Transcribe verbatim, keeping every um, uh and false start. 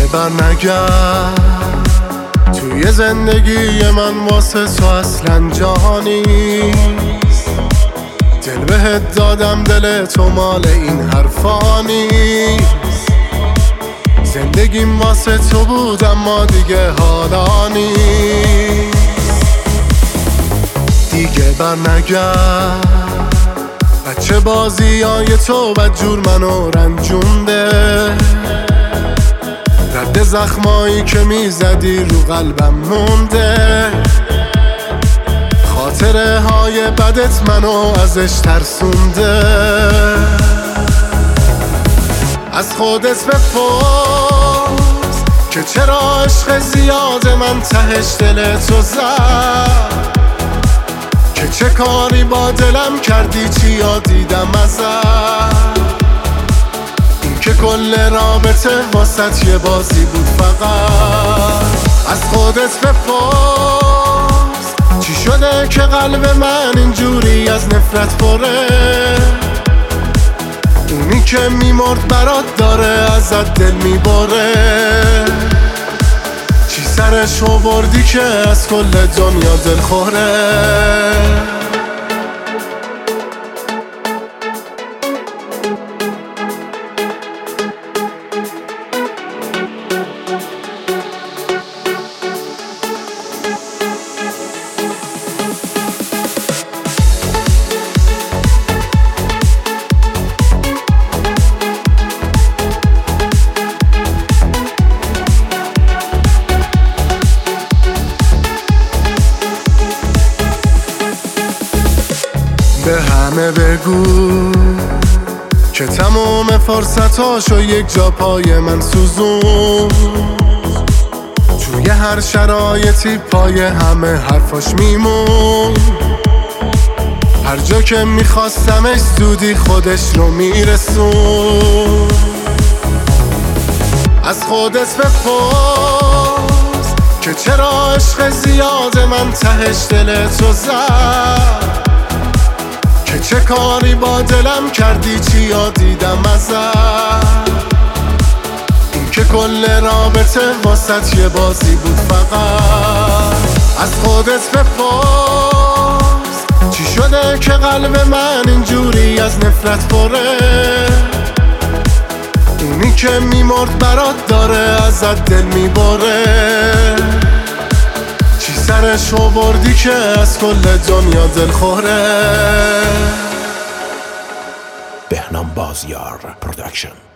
بر نگرد توی زندگی من، واسه تو اصلا جهانی نیست. دل بهت دادم، دل تو مال این حرفا نیست. زندگیم واسه تو بود اما دیگه حالا نیست. دیگه بر نگرد، بچه بازی های تو بدجور منو رنجونده. رد زخمایی که میزدی رو قلبم مونده. خاطره های بدت منو ازش ترسونده. از خودت بپرس که چرا عشق زیاد من تهش دل تو زد. که چه کاری با دلم کردی، چی یاد دیدم ازت. این که کل رابطه واسط یه بازی بود فقط. از خودت بپرس چی شده که قلب من اینجوری از نفرت پره. اونی که میمرد برات داره ازت دل میبره. چی سرش آوردی که از کل دنیا دل خوره. به همه بگو که تمام فرصتاشو یک جا پای من سوزون. توی هر شرایطی پای همه حرفاش میمون. هر جا که میخواستمش زودی خودش رو میرسون. از خودت بپرس که چرا عشق زیاد من تهش دل تو زد. که چه کاری با دلم کردی، چی یاد دیدم ازت. این که کل رابطه واسط یه بازی بود فقط. از خودت بپرس چی شده که قلب من اینجوری از نفرت پره. اونی که میمرد برات داره ازت دل میبره. چی سرش آوردی که از کل دنیا دل خوره. بهنام بازیار پروداکشن.